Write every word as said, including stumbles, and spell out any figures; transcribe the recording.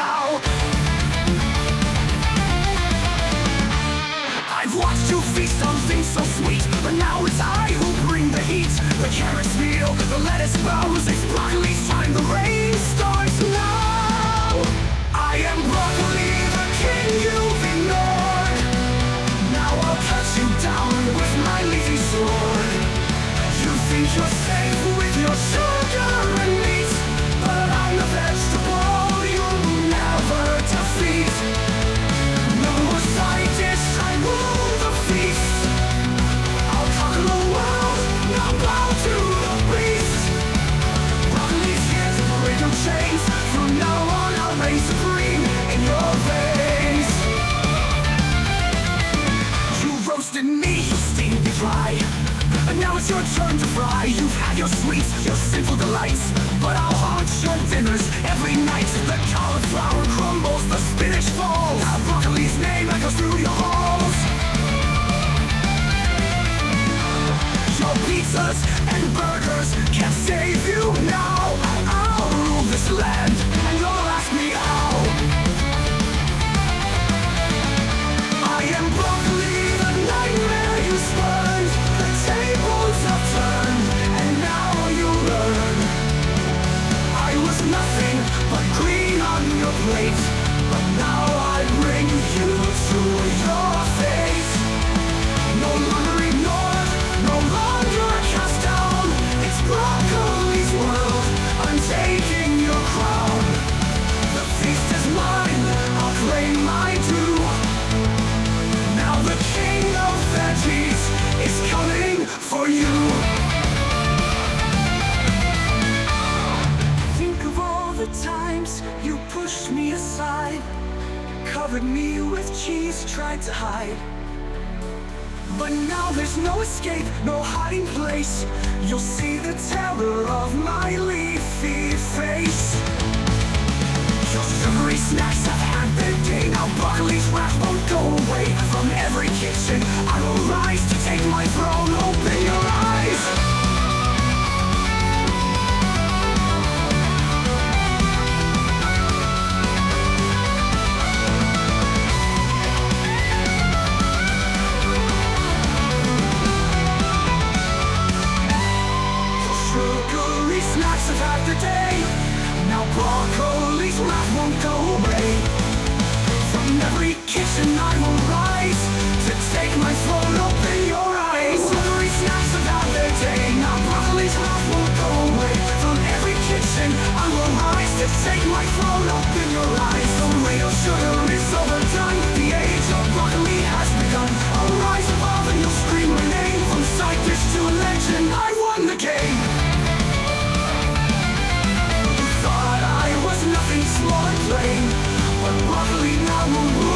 now. I've watched you feast on things so sweet, but now it's I who bring the heat. The carrots kneel, the lettuce bows, it's broccoli's time, the rain starts now. I am broccoli, the king you've ignored. Now I'll cut you down with my leafy sword. You think you're safe with your sugar and meat, but I'm the vegetable you'll never defeat. No more side dish, I rule the feast. I'll conquer the world, now bow to the beast. Broccoli's here to break your chains. From now on I'll reign supreme in your veins. You roasted me, you steamed me dry, and now it's your turn to fry. You've had your sweets, your sinful delights, but I'll haunt your dinners every night. The cauliflower crumbles, the spinach falls. Now broccoli's name echoes through your halls. Your pizzas and burgers can't save you now. I'll rule this land, and you'll ask me how. I am broccoli, the nightmare you spurned. The tables have turned, and now you learn. I was nothing but green on your plate, but now I bring you to your fate. No longer ignored, no longer cast down. It's broccoli's world, I'm taking your crown. The feast is mine, I'll claim my due. Now the king of veggies is coming for you. Think of all the times you pushed me aside, covered me with cheese, tried to hide. But now there's no escape, no hiding place. You'll see the terror of my leafy face. Your sugary snacks have had their day. Now broccoli's wrath won't go away. From every kitchen I will rise to take my throne. Open your eyes. Snacks have had their day. Now broccoli's wrath won't go away. From every kitchen I will rise to take my throne. Open your eyes. Sugary snacks have had their day. Now broccoli's wrath won't go away. From every kitchen I will rise to take my throne. Open your eyes. The reign of sugar is overdone. The age of broccoli has begun. I'll rise above and you'll scream my name. From side dish to a legend, I won the game. Nothing small and plain, but broccoli now will rule.